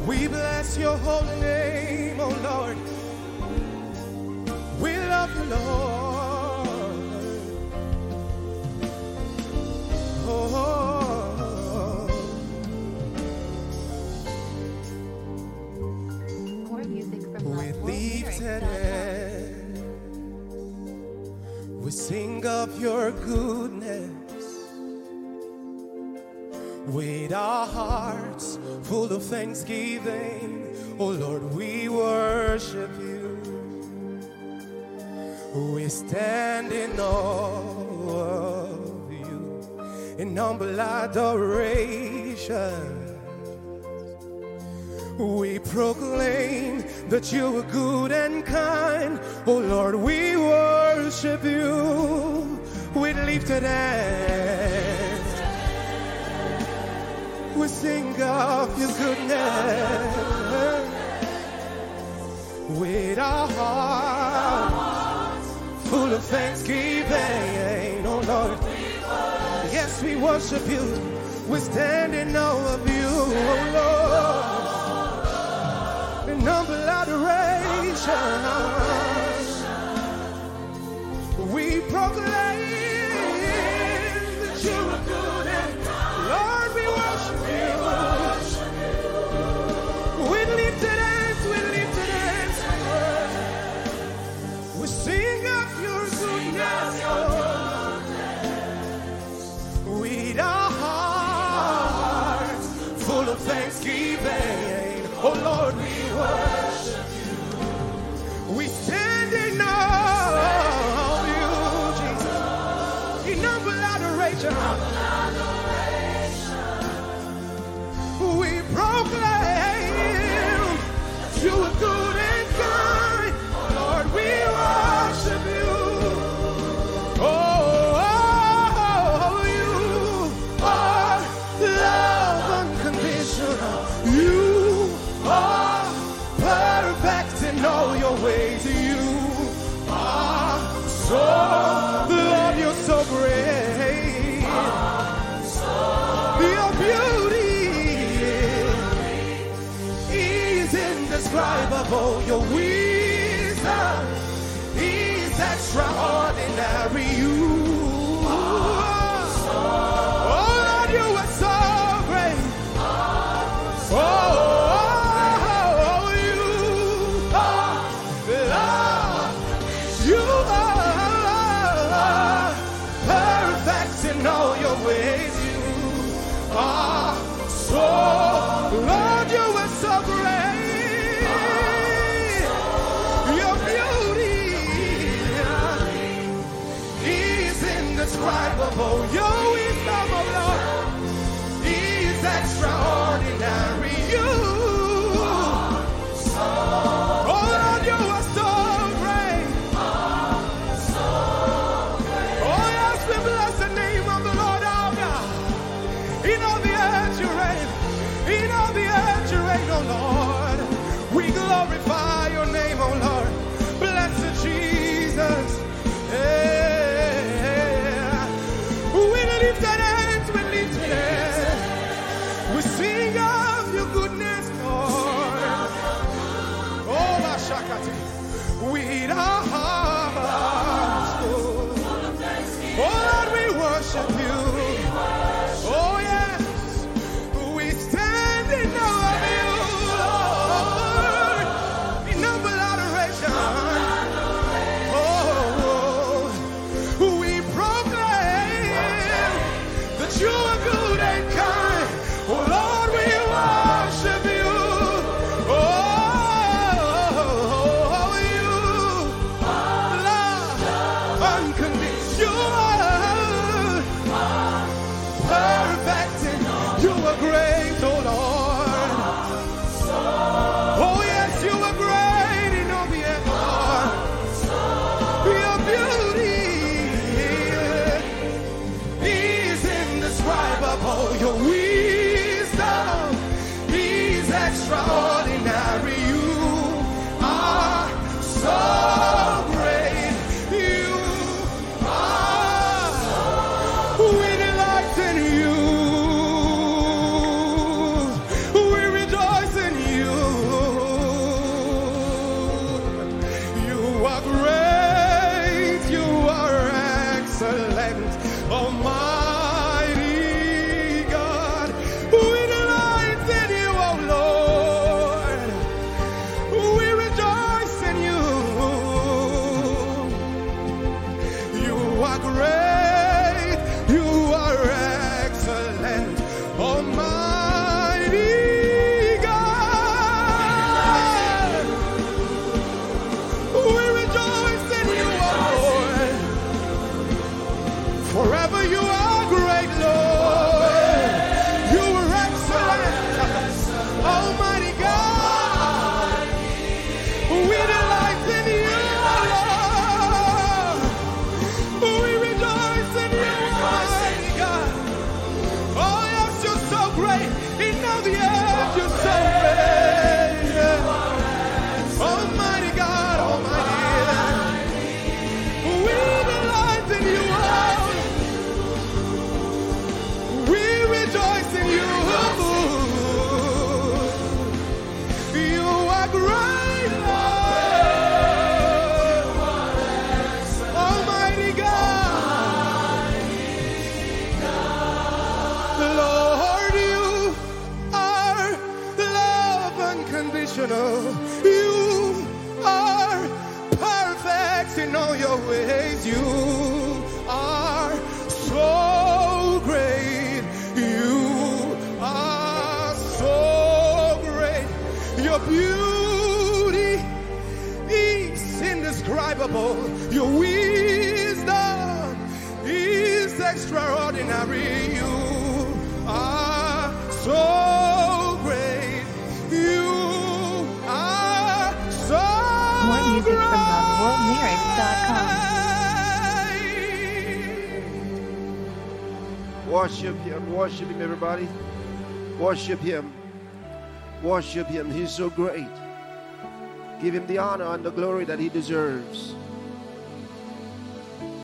We bless your holy name, oh Lord. We love you, Lord. Oh. More music from With lifted head, we sing of your goodness. With our hearts full of thanksgiving, oh Lord, we worship you. We stand in awe of you, in humble adoration. We proclaim that you are good and kind, oh Lord, we worship you. With lifted hands, we sing of your goodness. With our hearts full of thanksgiving, oh Lord, yes, we worship you. We stand in awe of you, oh Lord, in humble adoration. We proclaim that you are good and Lord, we worship you. With lifted hands, we sing of your goodness, with our hearts full of thanksgiving. Oh Lord, we worship you. We stand in awe of you, Jesus, in humble adoration. We proclaim you are good and kind. Lord, we worship you. Oh, you are love unconditional. You are perfect in all your ways. You are so, Lord, you're so great. Your beauty is indescribable. Your wisdom is extraordinary. You are so, oh Lord, you are so great. Oh, you are love. You are perfect in all your ways. You are so, Lord, you are so great. Your beauty is indescribable. Your wisdom, oh Lord, is extraordinary. You are so, oh Lord, you are so great. Oh yes, we bless the name of the Lord our God. In all the earth you reign. In all the earth you reign, oh Lord. We glorify your name, oh Lord. Blessed Jesus. Yeah. We lift our hands, we lift our hands. We sing of your goodness, Lord. Oh, Ashakati. With our hearts, oh Lord, we worship you. Oh yes. We stand in awe of you, Lord, in humble adoration. Oh, we proclaim that you are good and kind. Oh Lord, we worship you. Oh, you love unconditional, perfect, and you are great, oh Lord. Oh yes, you are great in all the earth, Lord. Your beauty is indescribable. Your wisdom is extraordinary. You are so great. You are, we delight in you. of the earth, you're so great. Almighty God, Almighty. We delight in you, oh. We rejoice in you. You are great, Lord. Almighty God. Lord, you are love unconditional. You are perfect in all your ways. You are so great. You are so great. Your beauty is indescribable. Your wisdom is extraordinary. You are so great. You are so More music from loveworldlyrics.com. Worship him, worship him, everybody. Worship him. Worship him. He's so great. Give him the honor and the glory that he deserves.